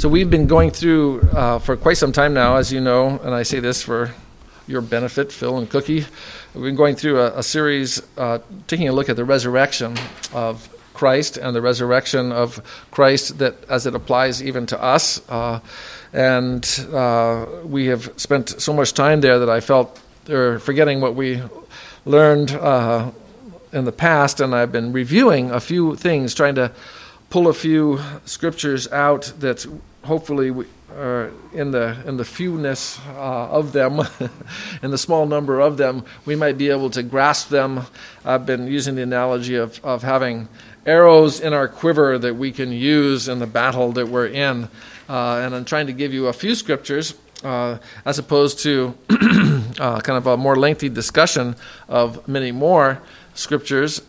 So we've been going through for quite some time now, as you know, and I say this for your benefit, Phil and Cookie. We've been going through a series taking a look at the resurrection of Christ and the resurrection of Christ that as it applies even to us. And we have spent so much time there that I felt they're forgetting what we learned in the past, and I've been reviewing a few things, trying to pull a few scriptures out that hopefully in the fewness of them, in the small number of them, we might be able to grasp them. I've been using the analogy of having arrows in our quiver that we can use in the battle that we're in. And I'm trying to give you a few scriptures as opposed to kind of a more lengthy discussion of many more scriptures.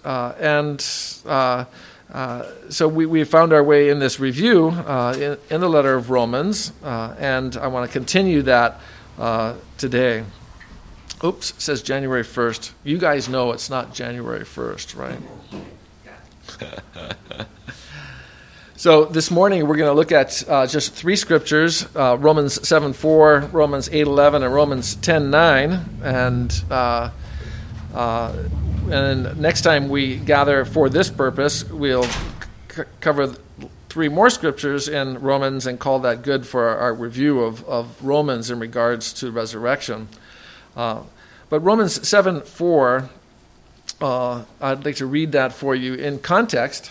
So we found our way in this review in the letter of Romans, and I want to continue that today. Oops, it says January 1st. You guys know it's not January 1st, right? So this morning we're going to look at just three scriptures, Romans 7:4, Romans 8:11, and Romans 10:9. And next time we gather for this purpose, we'll cover three more scriptures in Romans and call that good for our review of Romans in regards to resurrection. But Romans 7:4, I'd like to read that for you in context.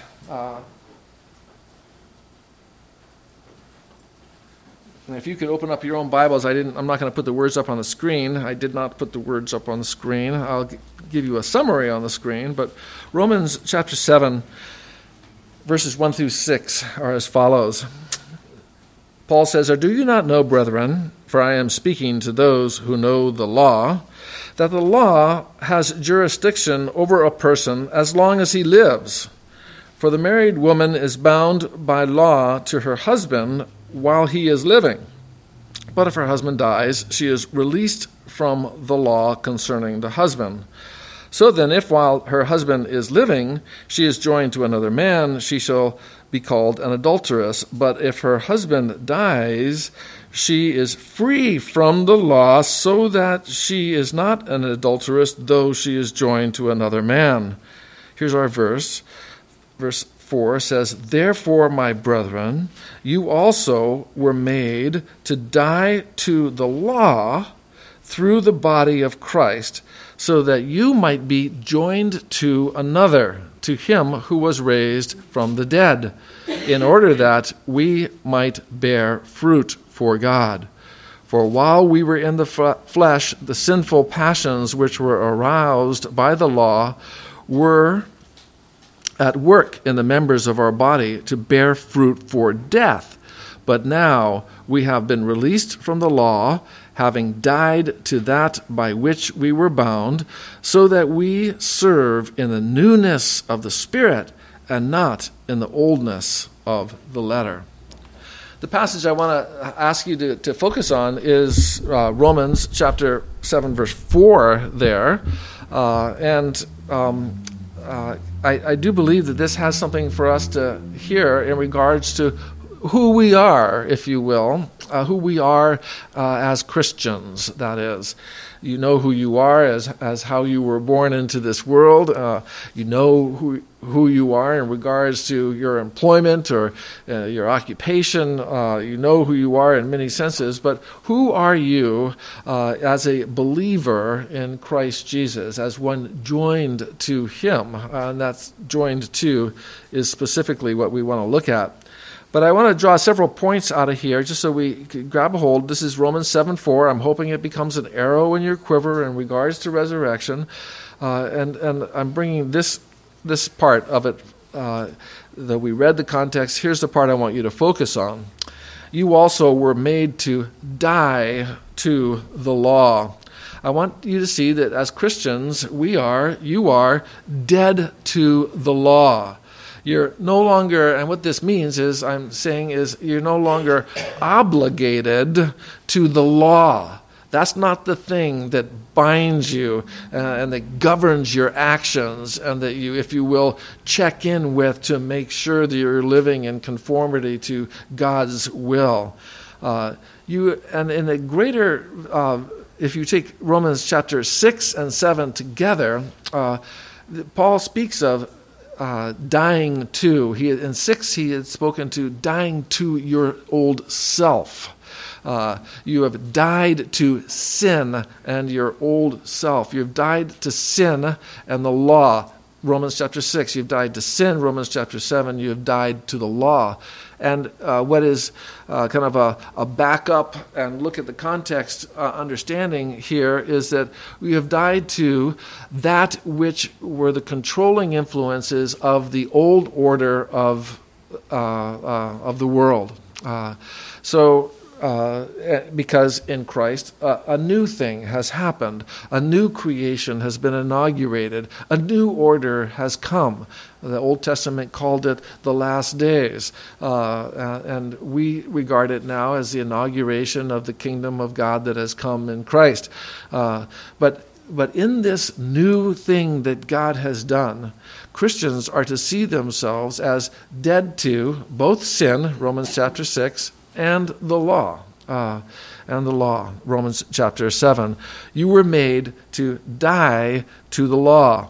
And if you could open up your own Bibles, I'm not going to put the words up on the screen. I did not put the words up on the screen. I'll give you a summary on the screen. But Romans chapter 7, verses 1 through 6 are as follows. Paul says, "Or do you not know, brethren, for I am speaking to those who know the law, that the law has jurisdiction over a person as long as he lives? For the married woman is bound by law to her husband while he is living. But if her husband dies, she is released from the law concerning the husband. So then, if while her husband is living, she is joined to another man, she shall be called an adulteress. But if her husband dies, she is free from the law, so that she is not an adulteress, though she is joined to another man." Here's our verse. Verse 4 says, "Therefore, my brethren, you also were made to die to the law through the body of Christ, so that you might be joined to another, to him who was raised from the dead, in order that we might bear fruit for God. For while we were in the flesh, the sinful passions which were aroused by the law were at work in the members of our body to bear fruit for death. But now we have been released from the law, having died to that by which we were bound, so that we serve in the newness of the Spirit and not in the oldness of the letter." The passage I want to ask you to focus on is Romans chapter 7, verse 4 there. I do believe that this has something for us to hear in regards to who we are, if you will, who we are as Christians, that is. You know who you are as how you were born into this world. You know who you are in regards to your employment or your occupation. You know who you are in many senses. But who are you as a believer in Christ Jesus, as one joined to him? And that's joined to is specifically what we want to look at. But I want to draw several points out of here just so we can grab a hold. This is Romans 7:4. I'm hoping it becomes an arrow in your quiver in regards to resurrection. And I'm bringing this part of it that we read the context. Here's the part I want you to focus on. You also were made to die to the law. I want you to see that as Christians, you are dead to the law. You're no longer, and what this means is, you're no longer obligated to the law. That's not the thing that binds you and that governs your actions and that you, if you will, check in with to make sure that you're living in conformity to God's will. And in a greater, if you take Romans chapter 6 and 7 together, Paul speaks of dying to. In 6, he had spoken to dying to your old self. You have died to sin and your old self. You've died to sin and the law. Romans chapter 6, you've died to sin. Romans chapter 7, you have died to the law. And what is kind of a backup and look at the context understanding here is that we have died to that which were the controlling influences of the old order of the world. Because in Christ, a new thing has happened. A new creation has been inaugurated. A new order has come. The Old Testament called it the last days. And we regard it now as the inauguration of the kingdom of God that has come in Christ. But in this new thing that God has done, Christians are to see themselves as dead to both sin, Romans chapter 6, and the law, Romans chapter 7. You were made to die to the law.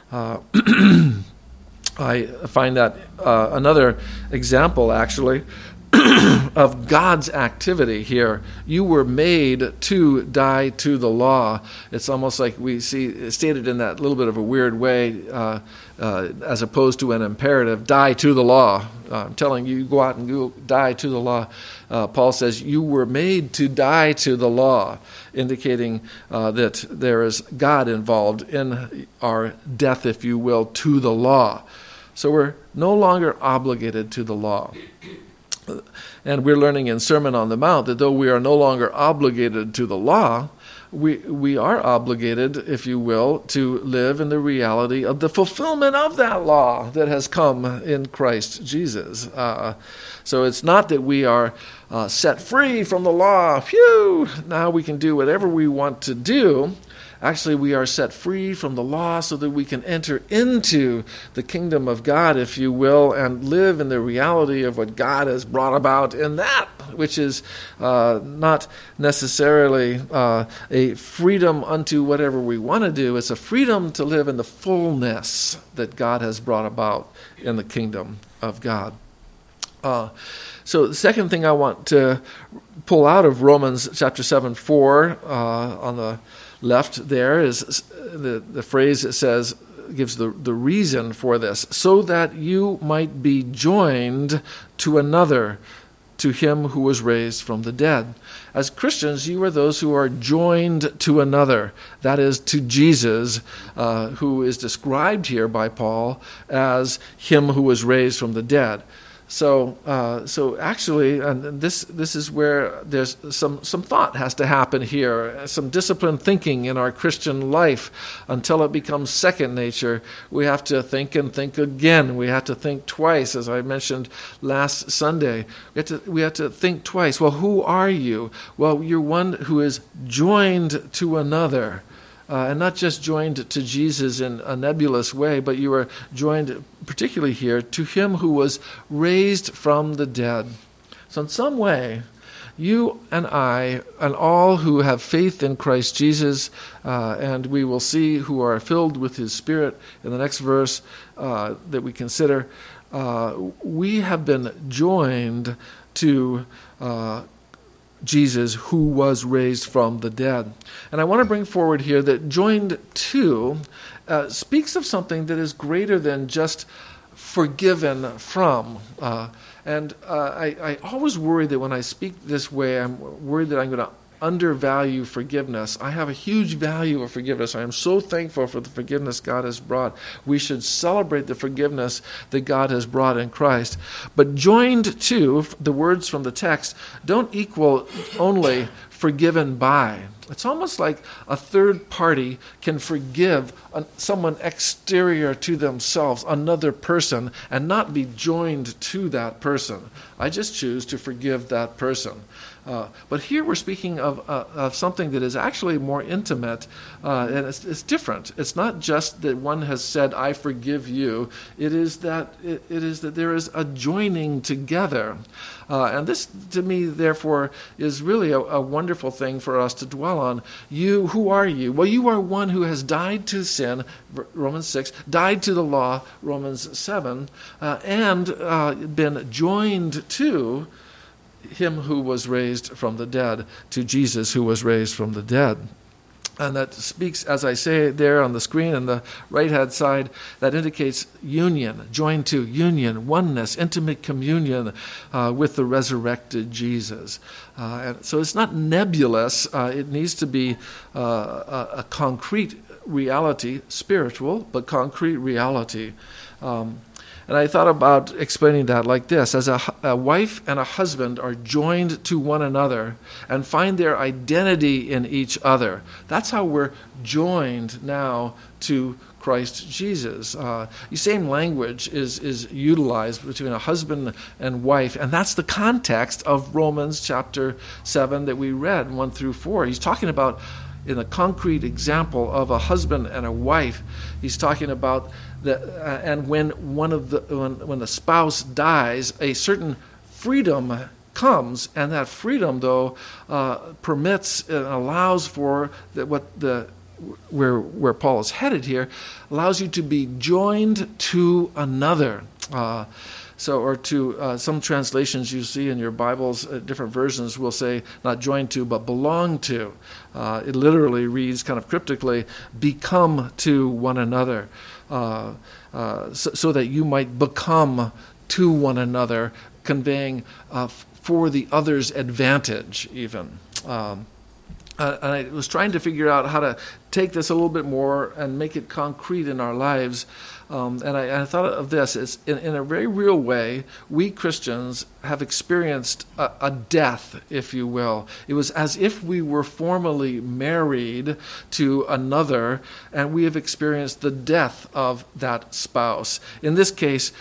I find that another example, actually, of God's activity here. You were made to die to the law. It's almost like we see it stated in that little bit of a weird way, as opposed to an imperative, die to the law. I'm telling you, go out and go die to the law. Paul says, you were made to die to the law, indicating that there is God involved in our death, if you will, to the law. So we're no longer obligated to the law. And we're learning in Sermon on the Mount that though we are no longer obligated to the law, we are obligated, if you will, to live in the reality of the fulfillment of that law that has come in Christ Jesus. So it's not that we are set free from the law. Phew! Now we can do whatever we want to do. Actually, we are set free from the law so that we can enter into the kingdom of God, if you will, and live in the reality of what God has brought about in that, which is not necessarily a freedom unto whatever we want to do. It's a freedom to live in the fullness that God has brought about in the kingdom of God. So the second thing I want to pull out of Romans chapter 7:4 on the left there is the phrase that says, gives the reason for this, so that you might be joined to another, to him who was raised from the dead. As Christians, you are those who are joined to another, that is, to Jesus, who is described here by Paul as him who was raised from the dead. So actually, and this is where there's some thought has to happen here, some disciplined thinking in our Christian life until it becomes second nature. We have to think and think again. We have to think twice, as I mentioned last Sunday. We have to think twice. Well, who are you? Well, you're one who is joined to another. And not just joined to Jesus in a nebulous way, but you are joined, particularly here, to him who was raised from the dead. So in some way, you and I, and all who have faith in Christ Jesus, and we will see who are filled with his Spirit in the next verse that we consider, we have been joined to Jesus, who was raised from the dead. And I want to bring forward here that joined to speaks of something that is greater than just forgiven from. I always worry that when I speak this way, I'm worried that I'm going to undervalue forgiveness. I have a huge value of forgiveness. I am so thankful for the forgiveness God has brought. We should celebrate the forgiveness that God has brought in Christ. But joined to, the words from the text don't equal only forgiven by. It's almost like a third party can forgive someone exterior to themselves, another person, and not be joined to that person. I just choose to forgive that person. But here we're speaking of something that is actually more intimate, and it's different. It's not just that one has said, "I forgive you." It is that there is a joining together, and this, to me, therefore, is really a wonderful thing for us to dwell on. You, who are you? Well, you are one who has died to sin, Romans 6, died to the law, Romans 7, and been joined to him who was raised from the dead, to Jesus who was raised from the dead. And that speaks, as I say there on the screen on the right-hand side, that indicates union, joined to, union, oneness, intimate communion with the resurrected Jesus. And so it's not nebulous. It needs to be a concrete reality, spiritual, but concrete reality. And I thought about explaining that like this. As a wife and a husband are joined to one another and find their identity in each other, that's how we're joined now to Christ Jesus. The same language is utilized between a husband and wife, and that's the context of Romans chapter 7 that we read, 1 through 4. He's talking about, in a concrete example of a husband and a wife, he's talking about and when when the spouse dies, a certain freedom comes, and that freedom, though, permits and allows for where Paul is headed here, allows you to be joined to another. Some translations you see in your Bibles, different versions will say not joined to, but belong to. It literally reads kind of cryptically, become to one another, so that you might become to one another, conveying for the other's advantage even. And I was trying to figure out how to take this a little bit more and make it concrete in our lives. And I thought of this as, in a very real way, we Christians have experienced a death, if you will. It was as if we were formally married to another, and we have experienced the death of that spouse. In this case,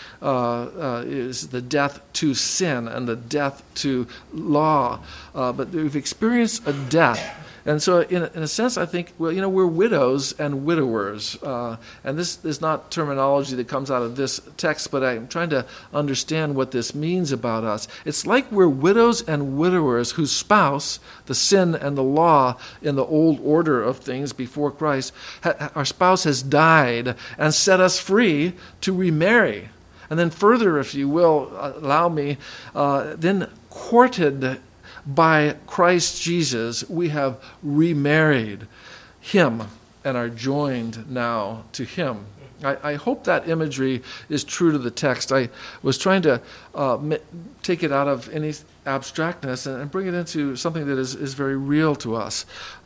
is the death to sin and the death to law. But we've experienced a death. And so, in a sense, I think, we're widows and widowers. And this is not terminology that comes out of this text, but I'm trying to understand what this means about us. It's like we're widows and widowers whose spouse, the sin and the law in the old order of things before Christ, our spouse has died and set us free to remarry. And then further, if you will, allow me, then courted by Christ Jesus, we have remarried him and are joined now to him. I hope that imagery is true to the text. I was trying to take it out of any abstractness and bring it into something that is very real to us.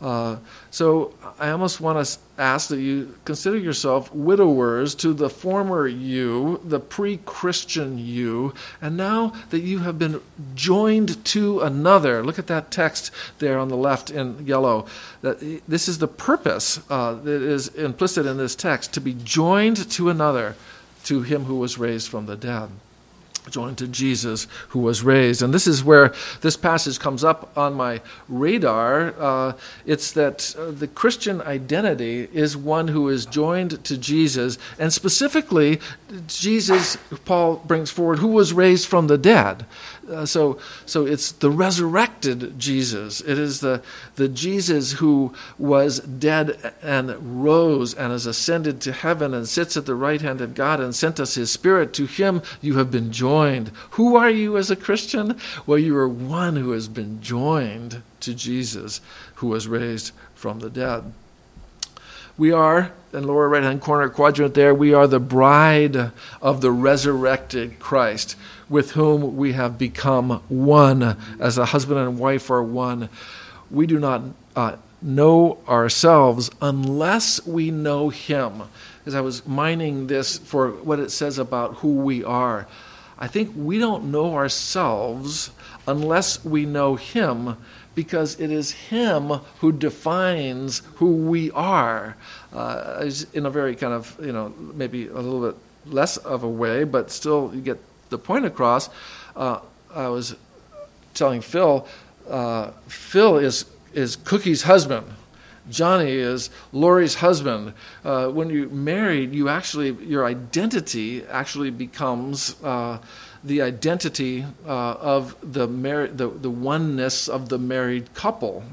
So I almost want to ask that you consider yourself widowers to the former you, the pre-Christian you, and now that you have been joined to another. Look at that text there on the left in yellow. This is the purpose that is implicit in this text, to be joined to another, to him who was raised from the dead. Joined to Jesus who was raised. And this is where this passage comes up on my radar. It's that the Christian identity is one who is joined to Jesus, and specifically Jesus, Paul brings forward, who was raised from the dead. So it's the resurrected Jesus. It is the Jesus who was dead and rose and has ascended to heaven and sits at the right hand of God and sent us his Spirit. To him you have been joined. Who are you as a Christian? Well, you are one who has been joined to Jesus who was raised from the dead. We are, in lower right-hand corner quadrant there, we are the bride of the resurrected Christ, with whom we have become one, as a husband and wife are one. We do not know ourselves unless we know him. As I was mining this for what it says about who we are, I think we don't know ourselves unless we know Him, because it is Him who defines who we are, in a very kind of, maybe a little bit less of a way, but still you get the point across. I was telling Phil, Phil is Cookie's husband. Johnny is Lori's husband. When you're married, your identity actually becomes the identity of the oneness of the married couple.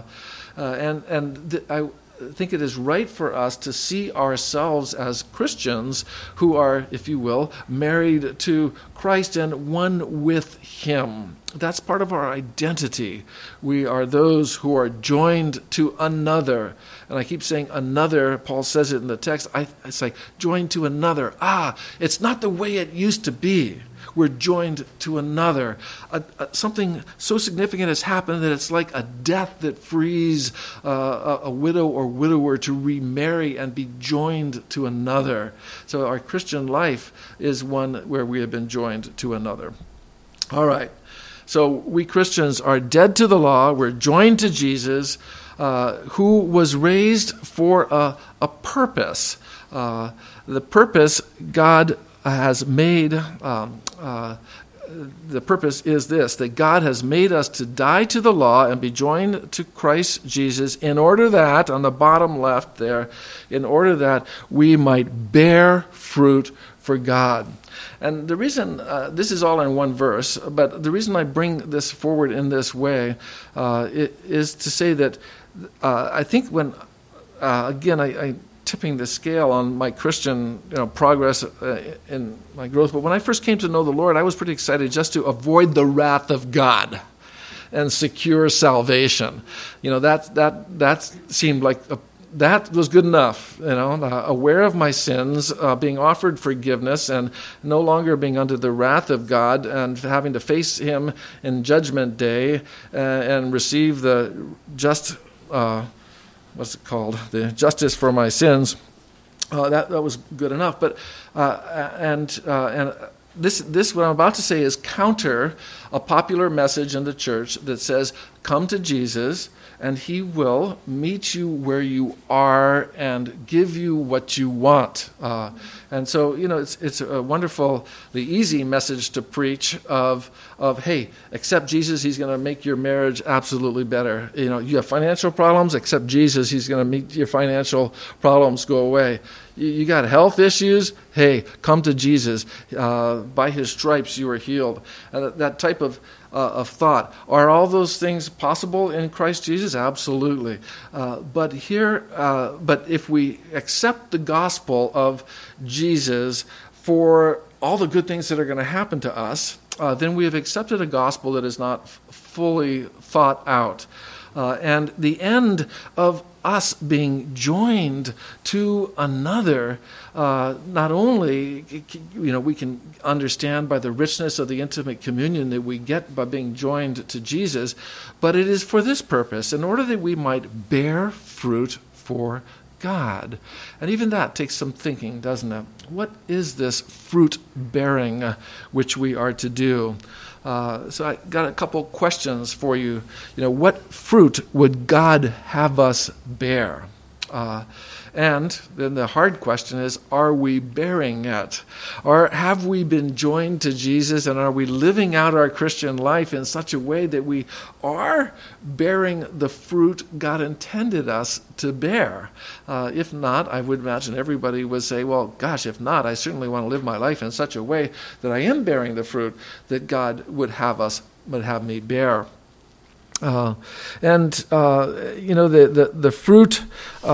I think it is right for us to see ourselves as Christians who are, if you will, married to Christ and one with Him. That's part of our identity. We are those who are joined to another. And I keep saying another. Paul says it in the text. It's like joined to another. It's not the way it used to be. We're joined to another. Something so significant has happened that it's like a death that frees a widow or widower to remarry and be joined to another. So our Christian life is one where we have been joined to another. All right. So we Christians are dead to the law. We're joined to Jesus, who was raised for a purpose. The purpose God has made, the purpose is this, that God has made us to die to the law and be joined to Christ Jesus in order that, on the bottom left there, in order that we might bear fruit for God. And the reason, this is all in one verse, but the reason I bring this forward in this way is to say that I think when, again, I tipping the scale on my Christian progress in my growth. But when I first came to know the Lord, I was pretty excited just to avoid the wrath of God and secure salvation. That seemed like that was good enough. Aware of my sins, being offered forgiveness, and no longer being under the wrath of God and having to face Him in Judgment Day and receive the just. What's it called? The justice for my sins. That was good enough. But this what I'm about to say is counter a popular message in the church that says, "Come to Jesus, and He will meet you where you are and give you what you want." And so, it's a wonderfully easy message to preach of hey, accept Jesus, He's going to make your marriage absolutely better. You have financial problems, accept Jesus, He's going to make your financial problems go away. You got health issues, hey, come to Jesus. By His stripes you are healed. That type of thought. Are all those things possible in Christ Jesus? Absolutely. But if we accept the gospel of Jesus for all the good things that are going to happen to us, then we have accepted a gospel that is not fully thought out. And the end of us being joined to another, not only we can understand by the richness of the intimate communion that we get by being joined to Jesus, but it is for this purpose, in order that we might bear fruit for God. And even that takes some thinking, doesn't it? What is this fruit bearing which we are to do? So I got a couple questions for you. What fruit would God have us bear? And then the hard question is, are we bearing it? Or have we been joined to Jesus, and are we living out our Christian life in such a way that we are bearing the fruit God intended us to bear? If not, I would imagine everybody would say, well, gosh, if not, I certainly want to live my life in such a way that I am bearing the fruit that God would have me bear. The fruit,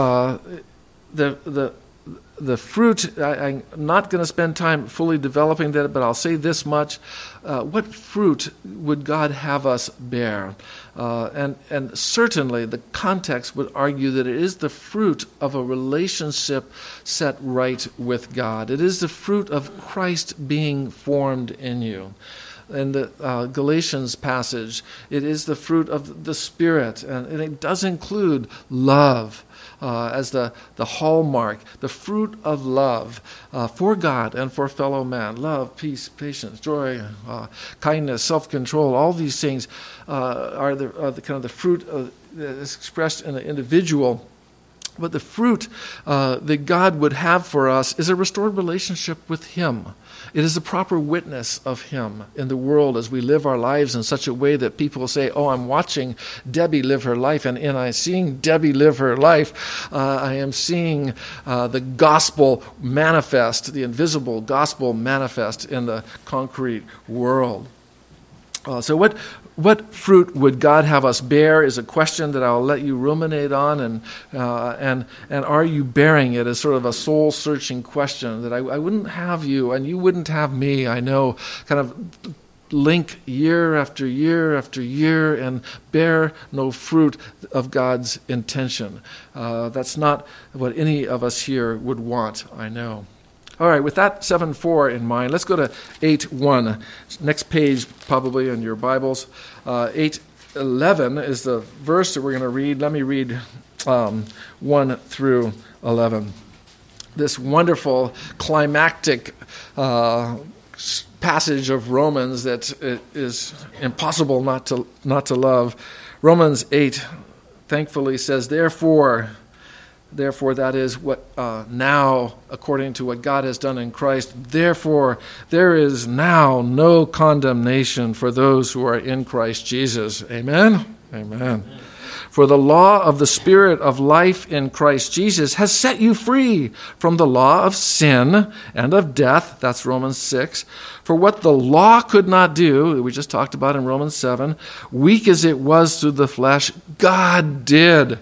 the fruit, I'm not going to spend time fully developing that, but I'll say this much. What fruit would God have us bear? And certainly the context would argue that it is the fruit of a relationship set right with God. It is the fruit of Christ being formed in you. in the Galatians passage. It is the fruit of the Spirit, and it does include love as the hallmark, the fruit of love for God and for fellow man. Love, peace, patience, joy, kindness, self-control. All these things are the kind of the fruit that is expressed in the individual. But the fruit that God would have for us is a restored relationship with Him. It is a proper witness of Him in the world as we live our lives in such a way that people say, oh, I'm watching Debbie live her life, and in seeing Debbie live her life, I am seeing the gospel manifest, the invisible gospel manifest in the concrete world. So what fruit would God have us bear is a question that I'll let you ruminate on, and are you bearing it as sort of a soul-searching question that I wouldn't have you and you wouldn't have me, I know, kind of link year after year after year and bear no fruit of God's intention. That's not what any of us here would want, I know. All right, with that 7:4 in mind, let's go to 8:1. Next page, probably in your Bibles. 8:11 is the verse that we're going to read. Let me read 1 through 11. This wonderful climactic passage of Romans that it is impossible not to love. Romans 8, thankfully, says, Therefore, that is what now, according to what God has done in Christ, therefore, there is now no condemnation for those who are in Christ Jesus. Amen? Amen. For the law of the Spirit of life in Christ Jesus has set you free from the law of sin and of death. That's Romans 6. For what the law could not do, we just talked about in Romans 7, weak as it was through the flesh, God did,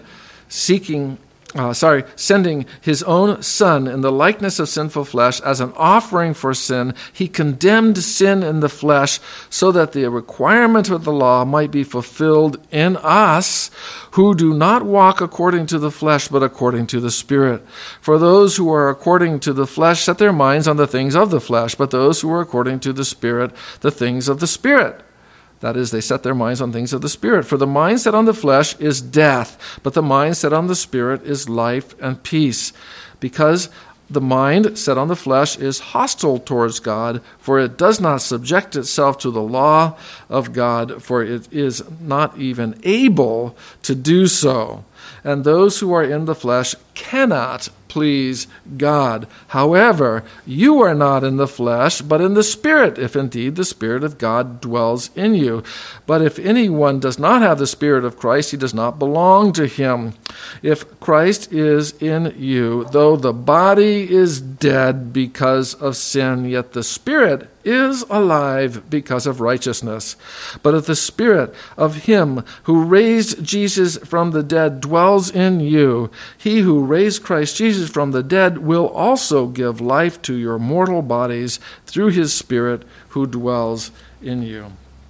sending his own Son in the likeness of sinful flesh as an offering for sin. He condemned sin in the flesh so that the requirement of the law might be fulfilled in us who do not walk according to the flesh but according to the Spirit. For those who are according to the flesh set their minds on the things of the flesh, but those who are according to the Spirit, the things of the Spirit. That is, they set their minds on things of the Spirit. For the mind set on the flesh is death, but the mind set on the Spirit is life and peace. Because the mind set on the flesh is hostile towards God, for it does not subject itself to the law of God, for it is not even able to do so. And those who are in the flesh cannot please God. However, you are not in the flesh, but in the Spirit, if indeed the Spirit of God dwells in you. But if anyone does not have the Spirit of Christ, he does not belong to him. If Christ is in you, though the body is dead because of sin, yet the Spirit is alive because of righteousness. But if the Spirit of him who raised Jesus from the dead dwells in you, he who raised Christ Jesus from the dead will also give life to your mortal bodies through his Spirit who dwells in you.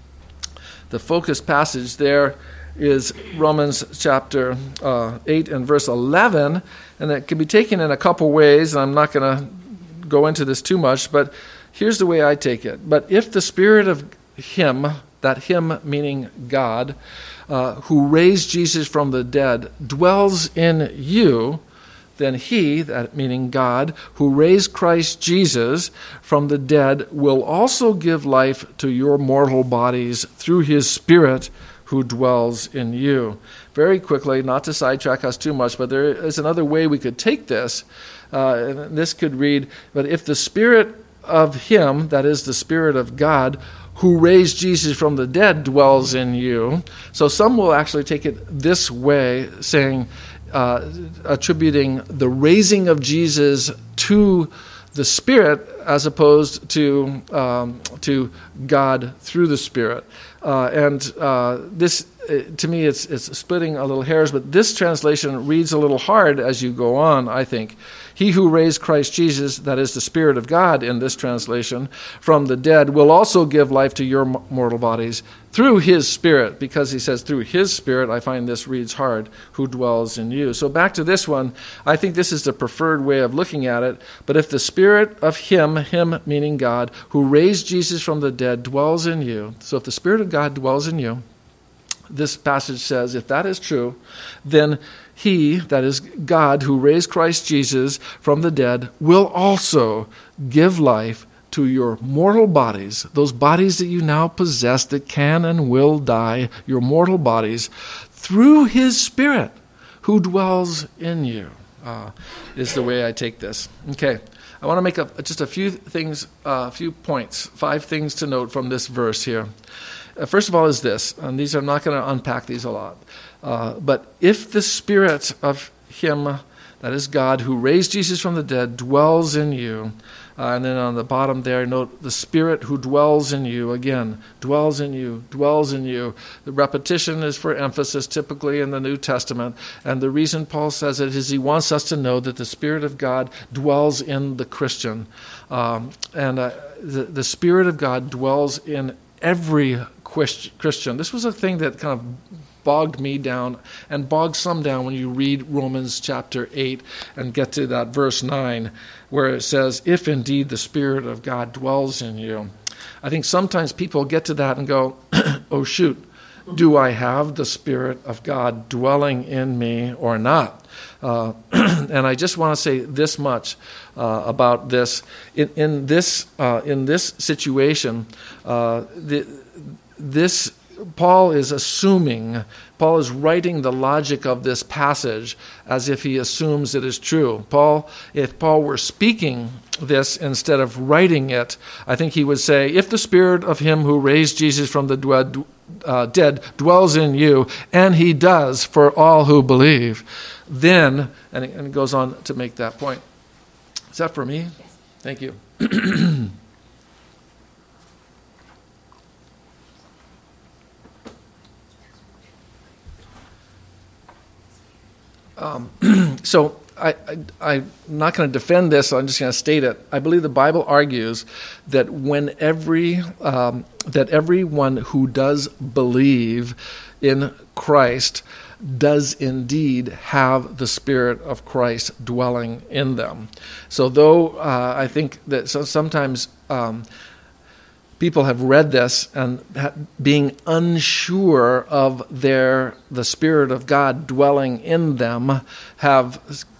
The focus passage there is Romans chapter 8 and verse 11, and it can be taken in a couple ways, and I'm not going to go into this too much, but here's the way I take it. But if the Spirit of him, that him meaning God, who raised Jesus from the dead, dwells in you, then he, that meaning God, who raised Christ Jesus from the dead, will also give life to your mortal bodies through his Spirit who dwells in you. Very quickly, not to sidetrack us too much, but there is another way we could take this. This could read, but if the Spirit of him, that is the Spirit of God, who raised Jesus from the dead dwells in you. So some will actually take it this way, saying, attributing the raising of Jesus to the Spirit as opposed to God through the Spirit. This, to me, it's splitting a little hairs, but this translation reads a little hard as you go on, I think. He who raised Christ Jesus, that is the Spirit of God in this translation, from the dead, will also give life to your mortal bodies through his Spirit, because he says through his Spirit, I find this reads hard, who dwells in you. So back to this one, I think this is the preferred way of looking at it. But if the Spirit of him him meaning God, who raised Jesus from the dead, dwells in you. So if the Spirit of God dwells in you, this passage says, if that is true, then he, that is God, who raised Christ Jesus from the dead, will also give life to your mortal bodies, those bodies that you now possess that can and will die, your mortal bodies, through his Spirit who dwells in you, is the way I take this. Okay, I want to make just a few things, a few points, 5 things to note from this verse here. First of all is this, and these I'm not going to unpack these a lot, but if the Spirit of him, that is God, who raised Jesus from the dead, dwells in you, and then on the bottom there, note the Spirit who dwells in you, again, dwells in you, dwells in you. The repetition is for emphasis, typically in the New Testament, and the reason Paul says it is he wants us to know that the Spirit of God dwells in the Christian. The Spirit of God dwells in every Christian. This was a thing that kind of bogged me down and bogged some down when you read Romans chapter 8 and get to that verse 9 where it says, if indeed the Spirit of God dwells in you. I think sometimes people get to that and go, oh shoot, do I have the Spirit of God dwelling in me or not? And I just want to say this much about this. In this situation, this Paul is writing the logic of this passage as if he assumes it is true. If Paul were speaking this instead of writing it, I think he would say, if the Spirit of him who raised Jesus from the dead dwells in you, and he does for all who believe, then, and it goes on to make that point. Is that for me? Yes. Thank you. So I'm not going to defend this, so I'm just going to state it. I believe the Bible argues that that everyone who does believe in Christ does indeed have the Spirit of Christ dwelling in them. So though I think that sometimes people have read this and being unsure of the Spirit of God dwelling in them have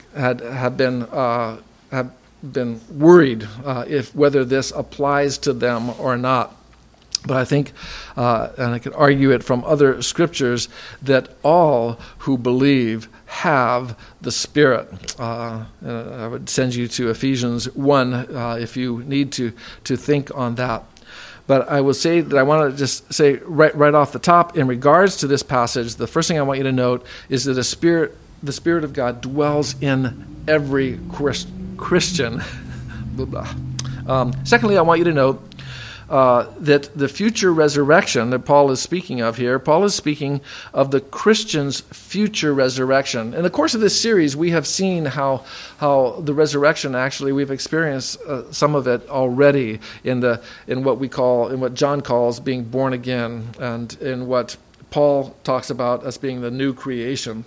been worried if whether this applies to them or not. But I think, and I could argue it from other scriptures, that all who believe have the Spirit. I would send you to Ephesians 1 if you need to think on that. But I will say that I want to just say right off the top, in regards to this passage, the first thing I want you to note is that the Spirit of God dwells in every Christian. Blah, blah. Secondly, I want you to note that the future resurrection that Paul is speaking of here, Paul is speaking of the Christian's future resurrection. In the course of this series, we have seen how the resurrection, actually, we've experienced some of it already in what John calls being born again, and in what Paul talks about as being the new creation.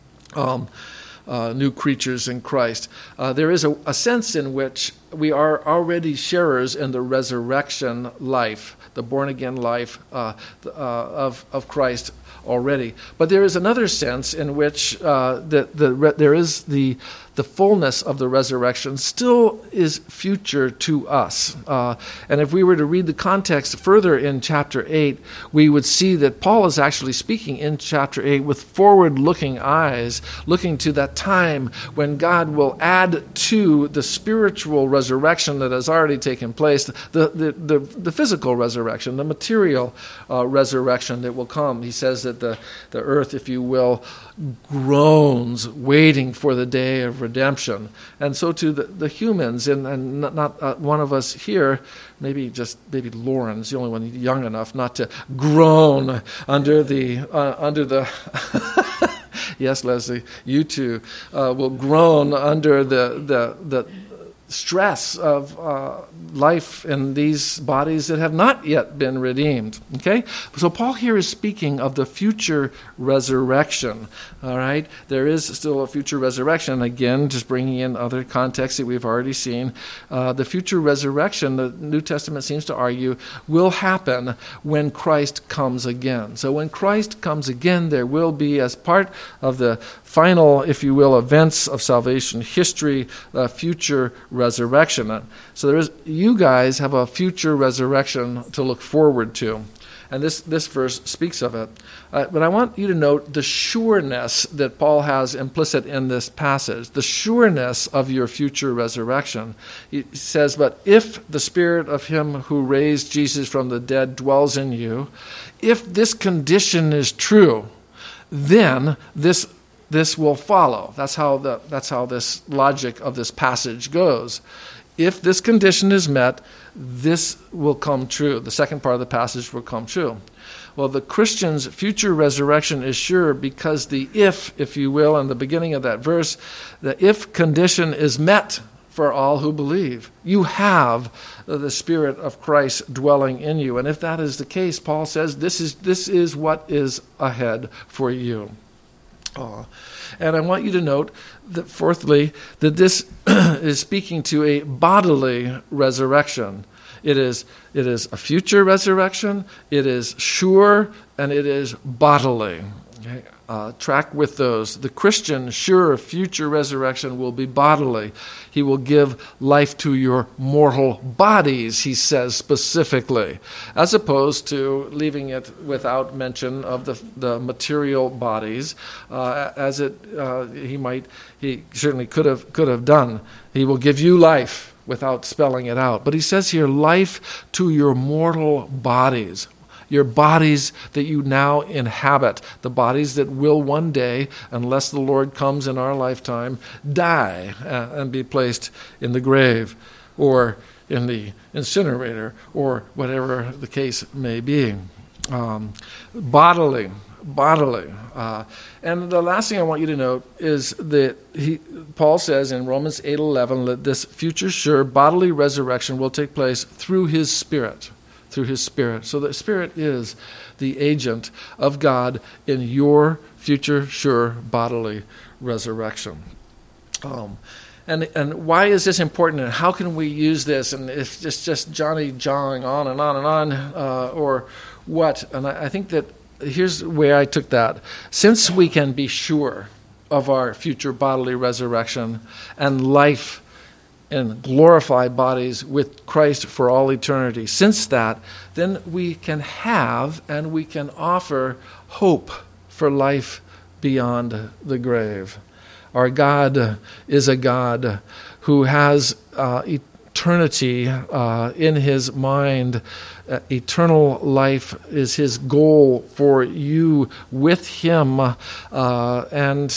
New creatures in Christ. There is a sense in which we are already sharers in the resurrection life, the born-again life of Christ already. But there is another sense in which there is the fullness of the resurrection still is future to us. And if we were to read the context further in chapter 8, we would see that Paul is actually speaking in chapter 8 with forward-looking eyes, looking to that time when God will add to the spiritual resurrection that has already taken place, the physical resurrection, the material resurrection that will come. He says that the earth, if you will, groans waiting for the day of redemption. And so to the humans, and not one of us here, maybe Lauren's the only one young enough not to groan under the yes, Leslie, you too will groan under the stress of life in these bodies that have not yet been redeemed. Okay? So Paul here is speaking of the future resurrection. All right? There is still a future resurrection. Again, just bringing in other contexts that we've already seen. The future resurrection, the New Testament seems to argue, will happen when Christ comes again. So when Christ comes again, there will be, as part of the final, if you will, events of salvation history, future resurrection. So you guys have a future resurrection to look forward to. And this verse speaks of it. But I want you to note the sureness that Paul has implicit in this passage, the sureness of your future resurrection. He says, but if the Spirit of him who raised Jesus from the dead dwells in you, if this condition is true, then this will follow. That's how this logic of this passage goes. If this condition is met, this will come true. The second part of the passage will come true. Well, the Christian's future resurrection is sure because the if you will, in the beginning of that verse, the if condition is met for all who believe. You have the Spirit of Christ dwelling in you. And if that is the case, Paul says this is what is ahead for you. And I want you to note that, fourthly, that this is speaking to a bodily resurrection. It is a future resurrection, it is sure, and it is bodily. Okay? Track with those. The Christian sure future resurrection will be bodily. He will give life to your mortal bodies, he says specifically, as opposed to leaving it without mention of the material bodies, as he certainly could have done. He will give you life without spelling it out. But he says here, life to your mortal bodies. Your bodies that you now inhabit, the bodies that will one day, unless the Lord comes in our lifetime, die and be placed in the grave or in the incinerator or whatever the case may be. Bodily. And the last thing I want you to note is that Paul says in Romans 8:11 that this future sure bodily resurrection will take place through his Spirit. Through his Spirit. So the Spirit is the agent of God in your future sure bodily resurrection. And why is this important, and how can we use this? And if it's just Johnny jawing on and on and on, or what? And I think that here's where I took that. Since we can be sure of our future bodily resurrection and life in glorified bodies with Christ for all eternity. Since that, then we can have and we can offer hope for life beyond the grave. Our God is a God who has eternity in his mind. Eternal life is his goal for you with him, and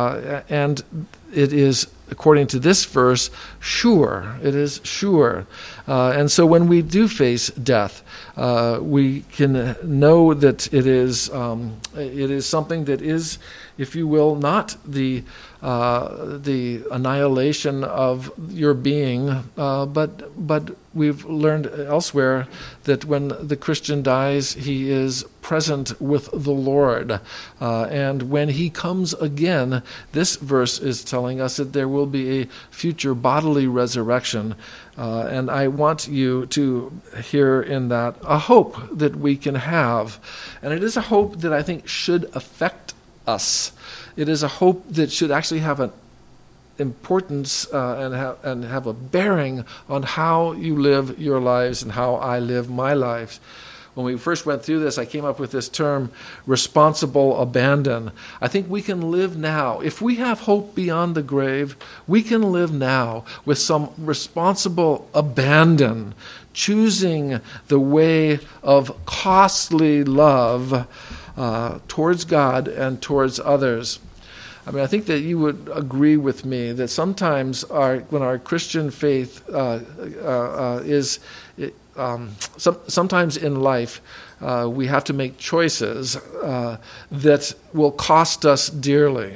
it is, according to this verse, sure. It is sure. And so when we do face death, we can know that it is something that is, if you will, not the annihilation of your being, but we've learned elsewhere that when the Christian dies, he is present with the Lord. And when he comes again, this verse is telling us that there will be a future bodily resurrection. And I want you to hear in that a hope that we can have. And it is a hope that I think should affect us. It is a hope that should actually have an importance and have a bearing on how you live your lives and how I live my life. When we first went through this, I came up with this term, responsible abandon. I think we can live now. If we have hope beyond the grave, we can live now with some responsible abandon, choosing the way of costly love towards God and towards others. I mean, I think that you would agree with me that sometimes when our Christian faith is sometimes in life we have to make choices that will cost us dearly.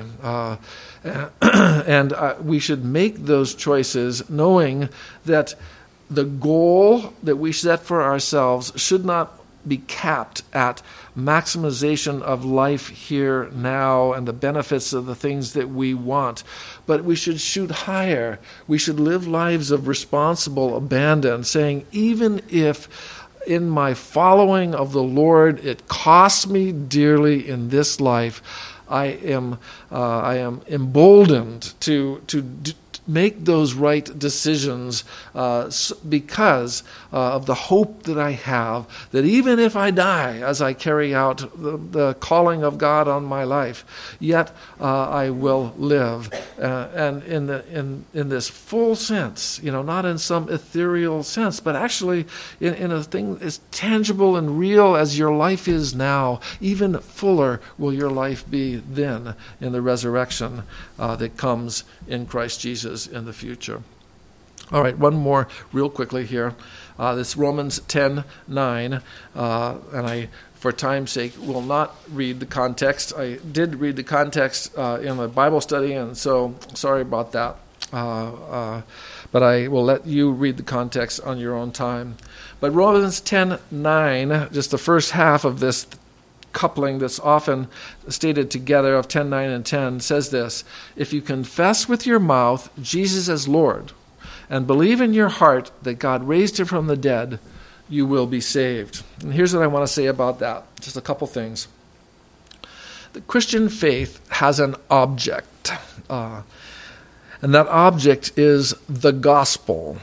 And we should make those choices knowing that the goal that we set for ourselves should not be capped at maximization of life here now and the benefits of the things that we want. But we should shoot higher. We should live lives of responsible abandon, saying, even if in my following of the Lord it costs me dearly in this life, I am emboldened to make those right decisions because of the hope that I have, that even if I die as I carry out the calling of God on my life, yet I will live, and in this full sense, not in some ethereal sense, but actually in a thing as tangible and real as your life is now. Even fuller will your life be then in the resurrection that comes in Christ Jesus in the future. All right, one more real quickly here. This Romans 10:9, and I, for time's sake, will not read the context. I did read the context in a Bible study, and so sorry about that. But I will let you read the context on your own time. But Romans 10:9, just the first half of this coupling that's often stated together of 10:9 and 10, says this: if you confess with your mouth Jesus as Lord and believe in your heart that God raised him from the dead, you will be saved. And here's what I want to say about that. Just a couple things. The Christian faith has an object, and that object is the gospel.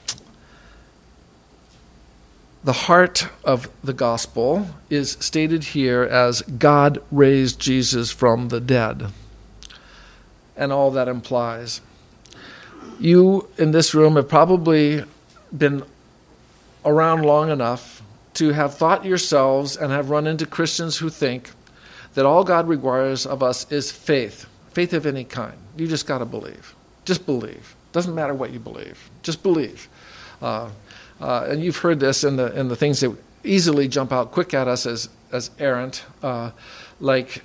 The heart of the gospel is stated here as God raised Jesus from the dead, and all that implies. You in this room have probably been around long enough to have thought yourselves and have run into Christians who think that all God requires of us is faith of any kind. You just got to believe. Just believe. Doesn't matter what you believe. Just believe. And you've heard this in the things that easily jump out quick at us as errant, Lori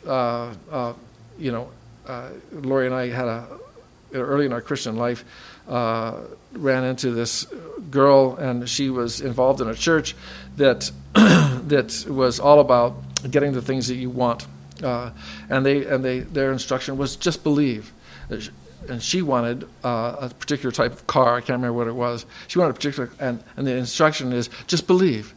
and I had early in our Christian life, ran into this girl, and she was involved in a church that that was all about getting the things that you want, and their instruction was just believe. And she wanted a particular type of car. I can't remember what it was. She wanted a particular, and the instruction is just believe,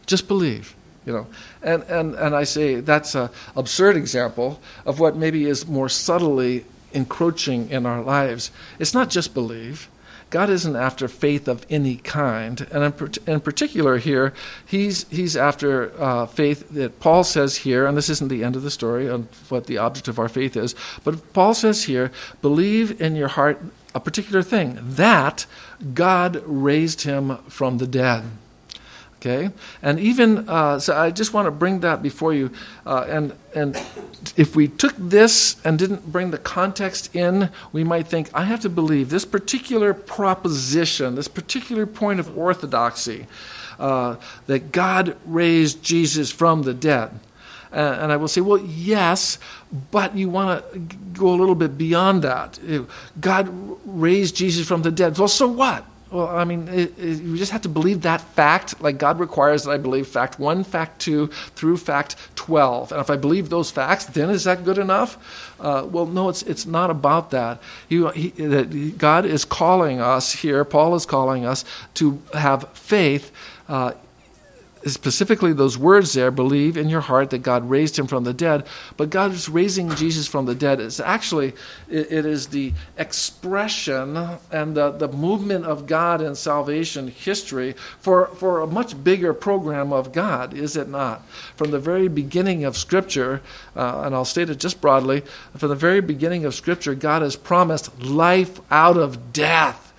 And I say that's an absurd example of what maybe is more subtly encroaching in our lives. It's not just believe. God isn't after faith of any kind, and in particular here, he's after faith that Paul says here, and this isn't the end of the story of what the object of our faith is, but Paul says here, believe in your heart a particular thing, that God raised him from the dead. Okay, and even so, I just want to bring that before you. And if we took this and didn't bring the context in, we might think, I have to believe this particular proposition, this particular point of orthodoxy, that God raised Jesus from the dead. And I will say, well, yes, but you want to go a little bit beyond that. God raised Jesus from the dead. Well, so what? Well, I mean, you just have to believe that fact, like God requires that I believe fact 1, fact 2, through fact 12. And if I believe those facts, then is that good enough? Well, no, it's not about that. God is calling us here, Paul is calling us to have faith, specifically those words there, believe in your heart that God raised him from the dead. But God is raising Jesus from the dead. It's actually, it is the expression and the movement of God in salvation history for a much bigger program of God, is it not? From the very beginning of Scripture, and I'll state it just broadly, from the very beginning of Scripture, God has promised life out of death.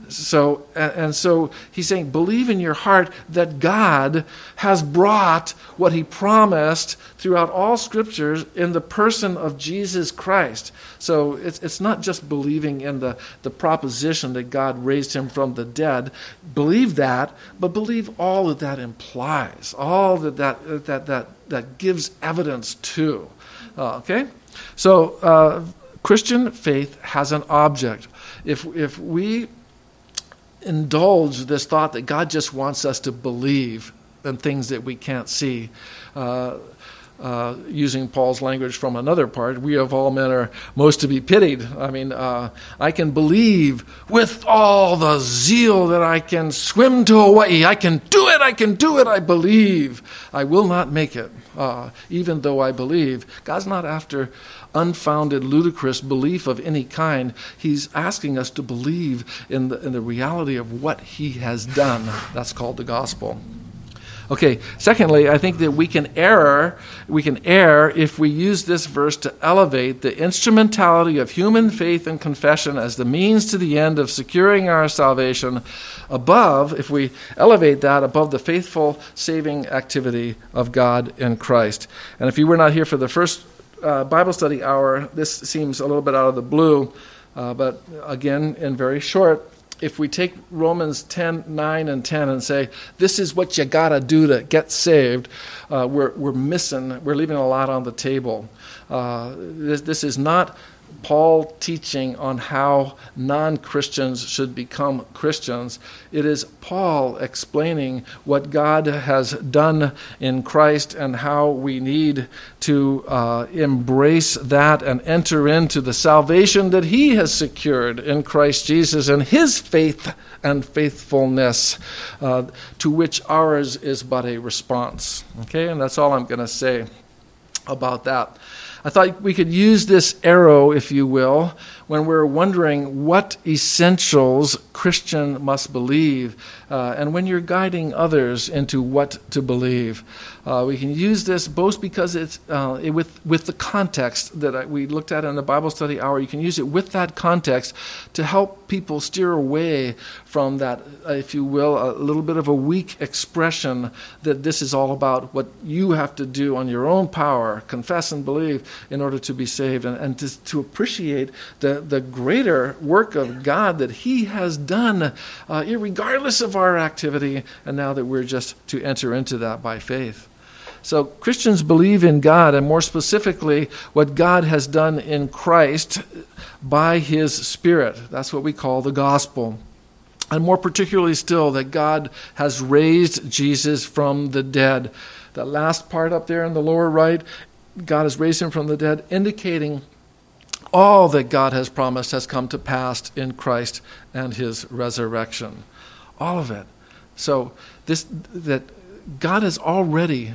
So he's saying, believe in your heart that God has brought what he promised throughout all scriptures in the person of Jesus Christ. So it's not just believing in the proposition that God raised him from the dead. Believe that, but believe all that implies, all that gives evidence to. Okay? So Christian faith has an object. If we indulge this thought that God just wants us to believe in things that we can't see, using Paul's language from another part, we of all men are most to be pitied. I mean, I can believe with all the zeal that I can swim to Hawaii. I can do it, I believe. I will not make it, even though I believe. God's not after unfounded, ludicrous belief of any kind. He's asking us to believe in the reality of what he has done. That's called the gospel. Okay, secondly, I think that we can err if we use this verse to elevate the instrumentality of human faith and confession as the means to the end of securing our salvation if we elevate that above the faithful saving activity of God in Christ. And if you were not here for the first Bible study hour, this seems a little bit out of the blue, but again, in very short, if we take Romans 10:9 and 10 and say, this is what you got to do to get saved, we're leaving a lot on the table. This is not Paul teaching on how non-Christians should become Christians. It is Paul explaining what God has done in Christ and how we need to embrace that and enter into the salvation that he has secured in Christ Jesus and his faith and faithfulness, to which ours is but a response. Okay, and that's all I'm going to say about that. I thought we could use this arrow, if you will, when we're wondering what essentials Christian must believe, and when you're guiding others into what to believe. We can use this both because it's with the context that we looked at in the Bible study hour. You can use it with that context to help people steer away from that, if you will, a little bit of a weak expression that this is all about what you have to do on your own power, confess and believe in order to be saved, and to appreciate the greater work of God that he has done, irregardless of our activity, and now that we're just to enter into that by faith. So Christians believe in God, and more specifically, what God has done in Christ by his Spirit. That's what we call the gospel. And more particularly still, that God has raised Jesus from the dead. That last part up there in the lower right, God has raised him from the dead, indicating all that God has promised has come to pass in Christ and his resurrection. All of it. So that God has already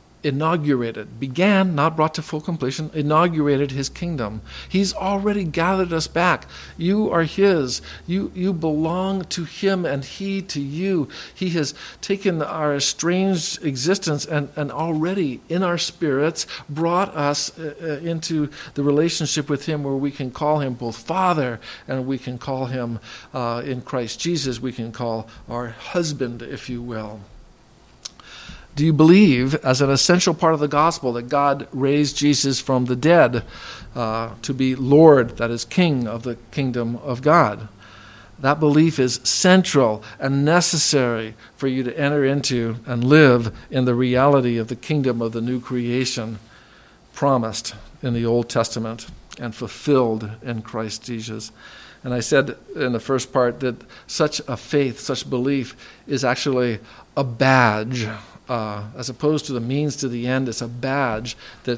began, not brought to full completion, inaugurated his kingdom. He's already gathered us back. You are his. You belong to him and he to you. He has taken our estranged existence and already in our spirits brought us into the relationship with him where we can call him both Father and we can call him in Christ Jesus, we can call our husband, if you will. Do you believe, as an essential part of the gospel, that God raised Jesus from the dead to be Lord, that is, King of the kingdom of God? That belief is central and necessary for you to enter into and live in the reality of the kingdom of the new creation promised in the Old Testament and fulfilled in Christ Jesus. And I said in the first part that such a faith, such belief, is actually a badge. As opposed to the means to the end, it's a badge that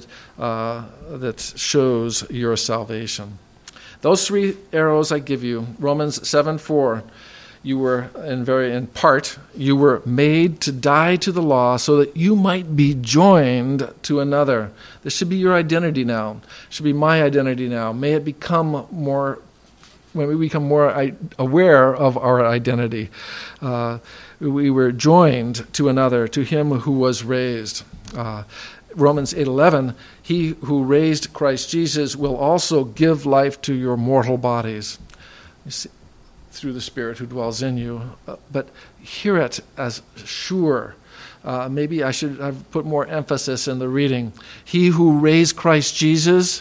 shows your salvation. Those three arrows I give you, Romans 7:4, you were you were made to die to the law so that you might be joined to another. This should be your identity now. It should be my identity now. May it become more, when we become more aware of our identity. We were joined to another, to him who was raised. Romans 8:11, he who raised Christ Jesus will also give life to your mortal bodies. You see, through the Spirit who dwells in you, but hear it as sure. Maybe I should have put more emphasis in the reading. He who raised Christ Jesus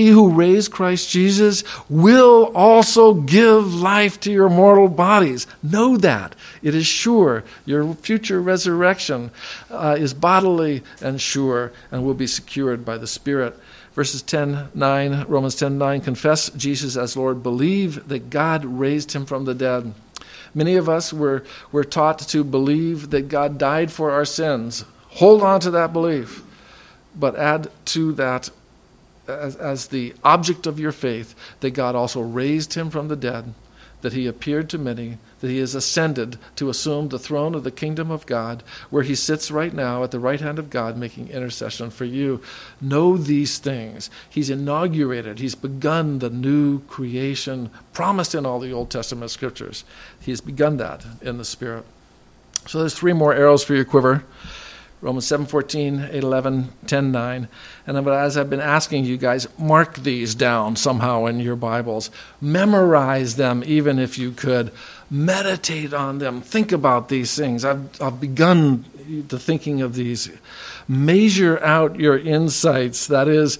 will also give life to your mortal bodies. Know that. It is sure. Your future resurrection is bodily and sure and will be secured by the Spirit. Verses 10:9, Romans 10:9, confess Jesus as Lord. Believe that God raised him from the dead. Many of us were taught to believe that God died for our sins. Hold on to that belief. But add to that, as the object of your faith, that God also raised him from the dead, that he appeared to many, that he has ascended to assume the throne of the kingdom of God, where he sits right now at the right hand of God making intercession for you. Know these things. He's inaugurated, he's begun the new creation promised in all the Old Testament scriptures. He's begun that in the Spirit. So there's 3 more arrows for your quiver. Romans 7:14, 8:11, 10:9. And as I've been asking you guys, mark these down somehow in your Bibles. Memorize them even if you could. Meditate on them. Think about these things. I've begun the thinking of these. Measure out your insights. That is,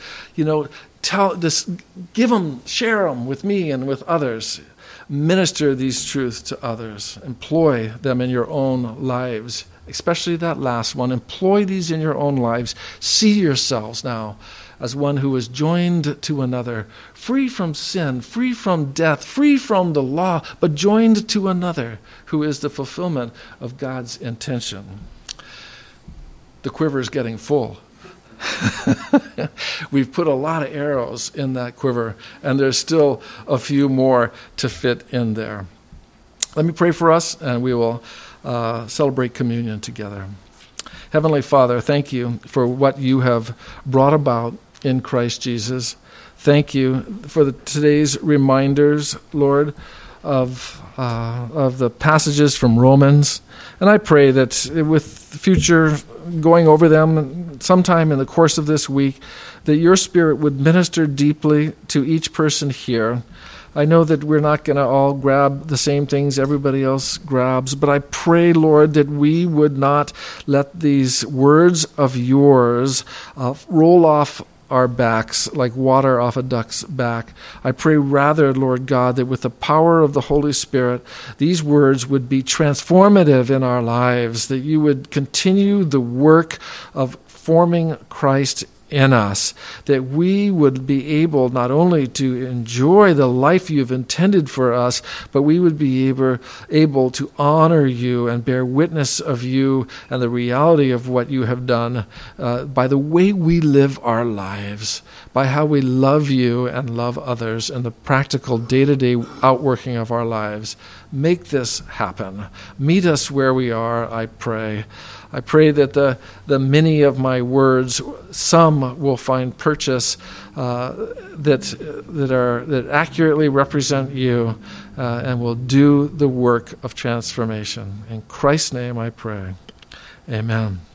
give them, share them with me and with others. Minister these truths to others. Employ them in your own lives. Especially that last one. Employ these in your own lives. See yourselves now as one who is joined to another, free from sin, free from death, free from the law, but joined to another who is the fulfillment of God's intention. The quiver is getting full. We've put a lot of arrows in that quiver, and there's still a few more to fit in there. Let me pray for us, and we will celebrate communion together. Heavenly Father, thank you for what you have brought about in Christ Jesus. Thank you for today's reminders, Lord, of the passages from Romans. And I pray that with future going over them sometime in the course of this week, that your Spirit would minister deeply to each person here. I know that we're not going to all grab the same things everybody else grabs, but I pray, Lord, that we would not let these words of yours roll off our backs like water off a duck's back. I pray rather, Lord God, that with the power of the Holy Spirit, these words would be transformative in our lives, that you would continue the work of forming Christ in us, that we would be able not only to enjoy the life you've intended for us, but we would be able to honor you and bear witness of you and the reality of what you have done by the way we live our lives, by how we love you and love others, and the practical day-to-day outworking of our lives. Make this happen. Meet us where we are, I pray. I pray that the many of my words, some will find purchase that accurately represent you and will do the work of transformation. In Christ's name I pray. Amen.